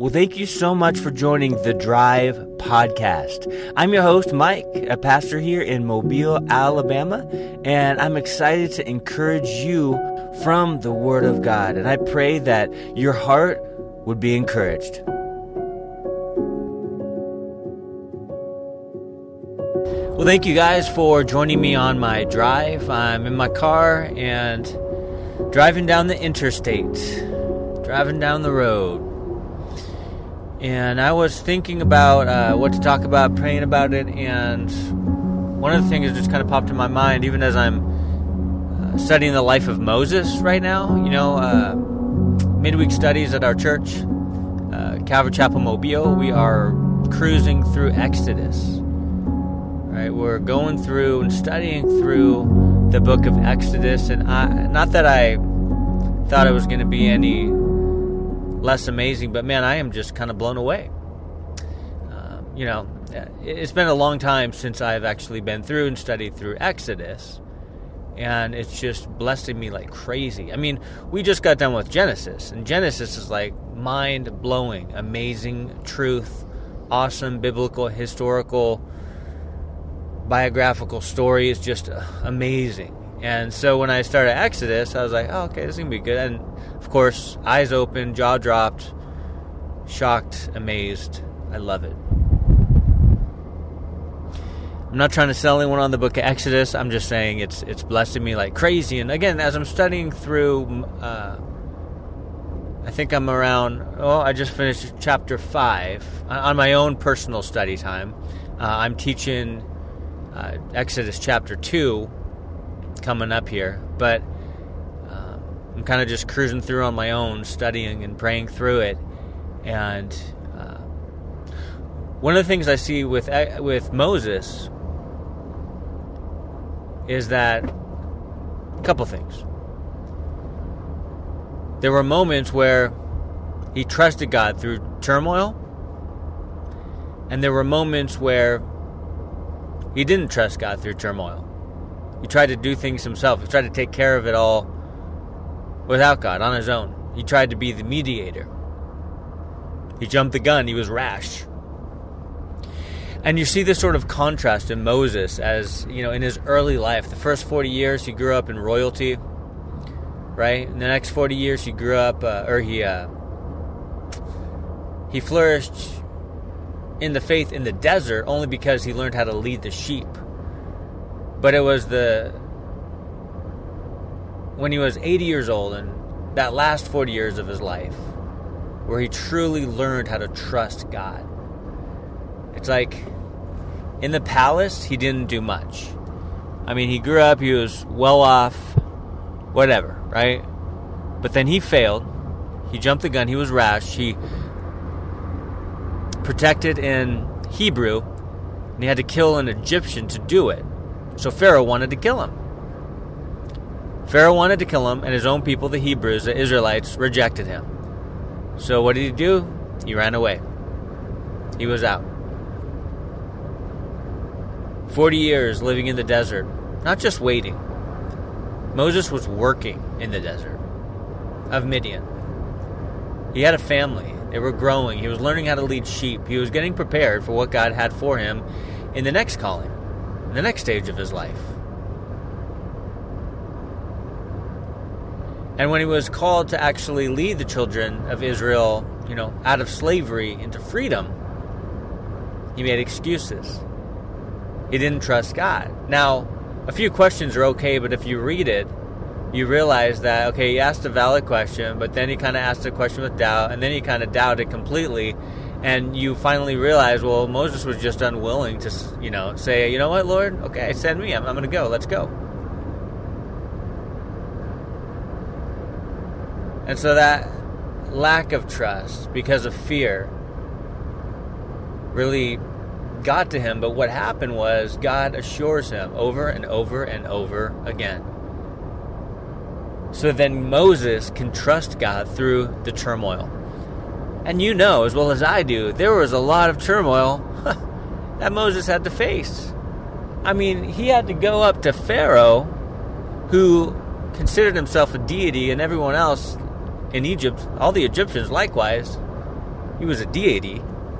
Well, thank you so much for joining the Drive podcast. I'm your host, Mike, a pastor here in Mobile, Alabama, and I'm excited to encourage you from the Word of God. And I pray that your heart would be encouraged. Well, thank you guys for joining me on my drive. I'm in my car and driving down the interstate, driving down the road. And I was thinking about what to talk about, praying about it, and one of the things that just kind of popped in my mind, even as I'm studying the life of Moses right now, midweek studies at our church, Calvary Chapel Mobile, we are cruising through Exodus. Right, we're going through and studying through the book of Exodus, and not that I thought it was going to be any less amazing, but man, I am just kind of blown away. It's been a long time since I've actually been through and studied through Exodus, and it's just blessing me like crazy. I mean, we just got done with Genesis, and Genesis is like mind-blowing, amazing truth, awesome biblical, historical, biographical story is just amazing. And so when I started Exodus, I was like, oh, okay, this is going to be good. And of course, eyes open, jaw dropped, shocked, amazed. I love it. I'm not trying to sell anyone on the book of Exodus. I'm just saying it's blessing me like crazy. And again, as I'm studying through, I think I'm around, I just finished chapter 5 on my own personal study time. I'm teaching Exodus chapter 2 coming up here, but I'm kind of just cruising through on my own, studying and praying through it. And one of the things I see with Moses is that a couple things. There were moments where he trusted God through turmoil, and there were moments where he didn't trust God through turmoil. He tried to do things himself. He tried to take care of it all without God, on his own. He tried to be the mediator. He jumped the gun. He was rash. And you see this sort of contrast in Moses as, in his early life. The first 40 years, he grew up in royalty, right? In the next 40 years, he grew up, he flourished in the faith in the desert only because he learned how to lead the sheep. But it was when he was 80 years old and that last 40 years of his life where he truly learned how to trust God. It's like in the palace, he didn't do much. I mean, he grew up, he was well off, whatever, right? But then he failed. He jumped the gun. He was rash. He protected in Hebrew, and he had to kill an Egyptian to do it. So Pharaoh wanted to kill him. And his own people, the Hebrews, the Israelites, rejected him. So what did he do? He ran away. He was out. 40 years living in the desert, not just waiting. Moses was working in the desert of Midian. He had a family. They were growing. He was learning how to lead sheep. He was getting prepared for what God had for him in the next calling, in the next stage of his life. And when he was called to actually lead the children of Israel, out of slavery into freedom, he made excuses. He didn't trust God. Now, a few questions are okay, but if you read it, you realize that, okay, he asked a valid question, but then he kind of asked a question with doubt, and then he kind of doubted completely, and you finally realize, well, Moses was just unwilling to, say, you know what, Lord? Okay, send me. I'm going to go. Let's go. And so that lack of trust, because of fear, really got to him. But what happened was God assures him over and over and over again. So then Moses can trust God through the turmoil. And you know as well as I do, there was a lot of turmoil that Moses had to face. I mean, he had to go up to Pharaoh, who considered himself a deity, and everyone else in Egypt, all the Egyptians likewise, He was a deity.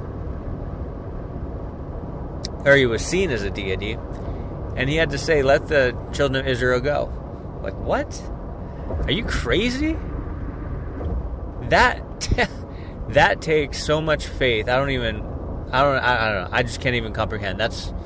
Or he was seen as a deity. And he had to say, let the children of Israel go. Like, what? Are you crazy? That takes so much faith. I don't know. I just can't even comprehend.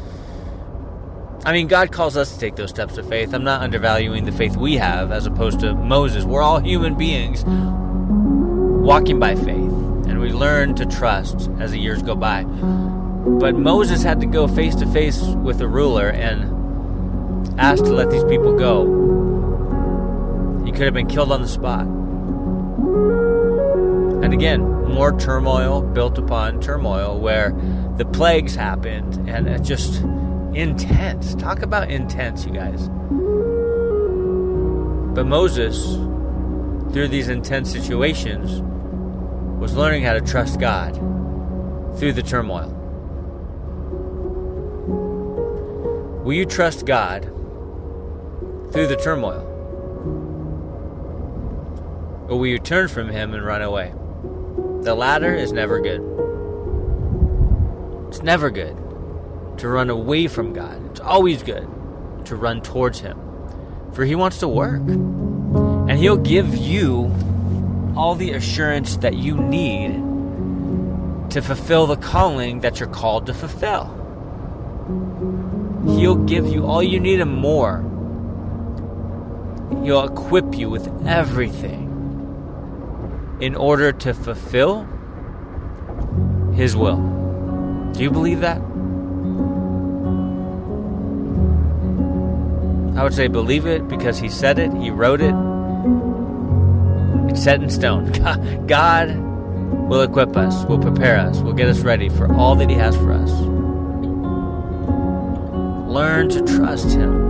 God calls us to take those steps of faith. I'm not undervaluing the faith we have as opposed to Moses. We're all human beings walking by faith, and we learn to trust as the years go by. But Moses had to go face to face with a ruler and asked to let these people go. He could have been killed on the spot. And again, more turmoil built upon turmoil, where the plagues happened, and it's just intense. Talk about intense, you guys. But Moses, through these intense situations, was learning how to trust God through the turmoil. Will you trust God through the turmoil? Or will you turn from Him and run away? The latter is never good. It's never good to run away from God. It's always good to run towards Him. For He wants to work. And He'll give you all the assurance that you need to fulfill the calling that you're called to fulfill. He'll give you all you need and more. He'll equip you with everything in order to fulfill His will. Do you believe that? I would say believe it because He said it, He wrote it. It's set in stone. God will equip us, will prepare us, will get us ready for all that He has for us. Learn to trust Him.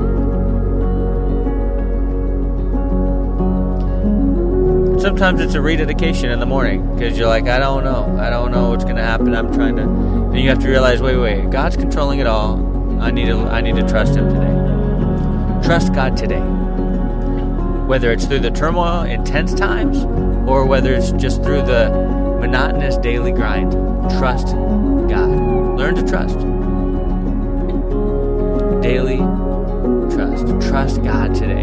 Sometimes it's a rededication in the morning because you're like, I don't know what's going to happen. I'm trying to, and you have to realize, wait, God's controlling it all. I need to trust Him today. Trust God today. Whether it's through the turmoil, intense times, or whether it's just through the monotonous daily grind, trust God. Learn to trust. Daily trust. Trust God today.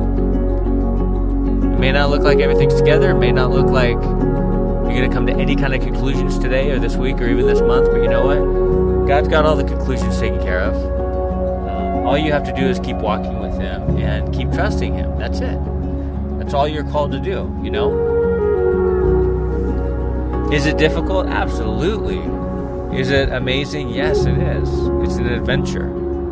It may not look like everything's together. It may not look like you're going to come to any kind of conclusions today or this week or even this month. But you know what? God's got all the conclusions taken care of. All you have to do is keep walking with Him and keep trusting Him. That's it. That's all you're called to do, you know? Is it difficult? Absolutely. Is it amazing? Yes, it is. It's an adventure.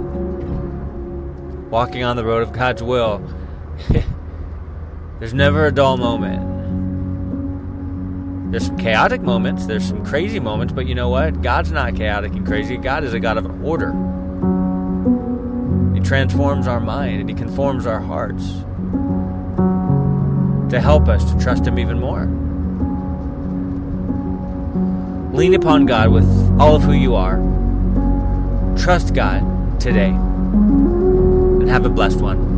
Walking on the road of God's will. There's never a dull moment. There's some chaotic moments. There's some crazy moments. But you know what? God's not chaotic and crazy. God is a God of order. He transforms our mind and He conforms our hearts to help us to trust Him even more. Lean upon God with all of who you are. Trust God today. And have a blessed one.